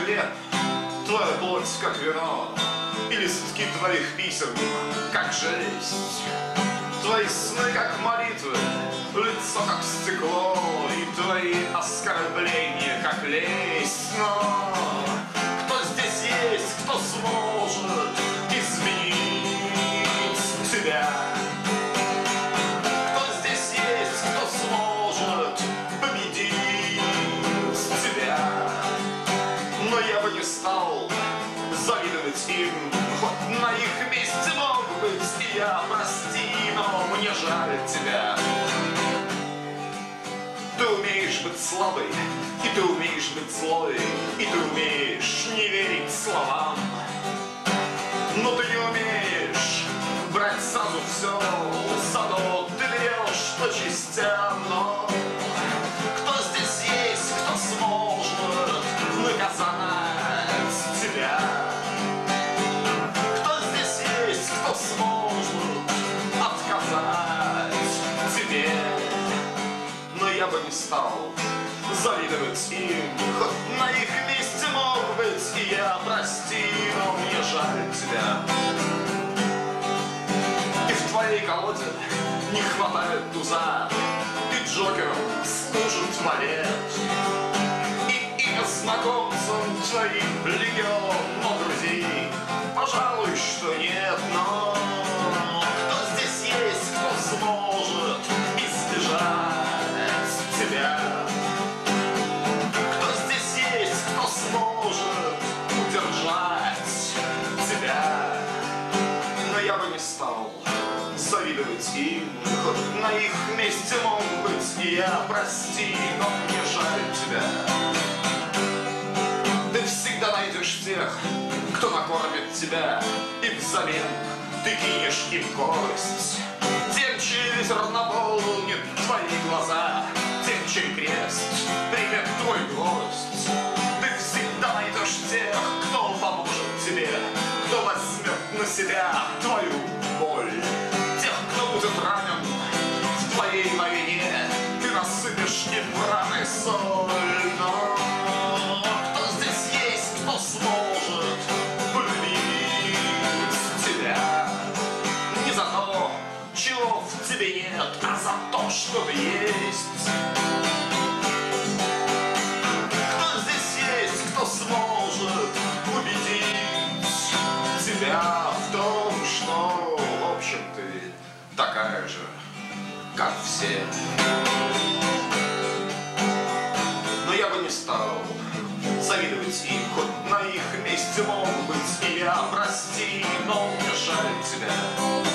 лет, твоя плоть как вино, и листки твоих писем как жесть. Твои сны как молитвы, лицо как стекло, и твои оскорбления как лесть. Но кто здесь есть, кто сможет изменить тебя? Кто здесь есть, кто сможет победить тебя? Но я бы не стал завидовать им, хоть на их месте мог быть и я. Прости, но мне жаль тебя. Ты умеешь быть слабой, и ты умеешь быть злой, и ты умеешь не верить словам. Но ты не умеешь брать сразу все, зато ты берешь по частям. Но кто здесь есть, кто сможет наказать тебя? Кто здесь есть, кто сможет отказать тебе? Но я бы не стал завидовать им, хоть на их месте мог быть и я. Прости, но мне жаль тебя. И в твоей колоде не хватает туза, и джокером служит валет, и имя знакомцам твоим легион, но друзей, пожалуй, что нет. Но кто здесь есть, кто сможет избежать тебя? Кто здесь есть, кто сможет удержать тебя? Но я бы не стал завидовать им, хоть на их месте мог быть и я. Прости, но мне жаль тебя. Ты всегда найдешь тех, кто накормит тебя, и взамен ты кинешь им кость. Тем, чей ветер наполнит твои глаза, тем, чей крест примет твой гвоздь. Ты всегда найдешь тех, кто поможет тебе, кто возьмет на себя твою боль. Тех, кто будет ранен в твоей войне, ты насыпешь им в раны соль. Но кто здесь есть, кто сможет полюбить тебя? Не за то, чего в тебе нет, а за то, что ты есть. Кто здесь есть, кто сможет убедить тебя в том, что, в общем, ты такая же, как все. Но я бы не стал завидовать им, хоть на их месте мог быть и я. Прости, но мне жаль тебя.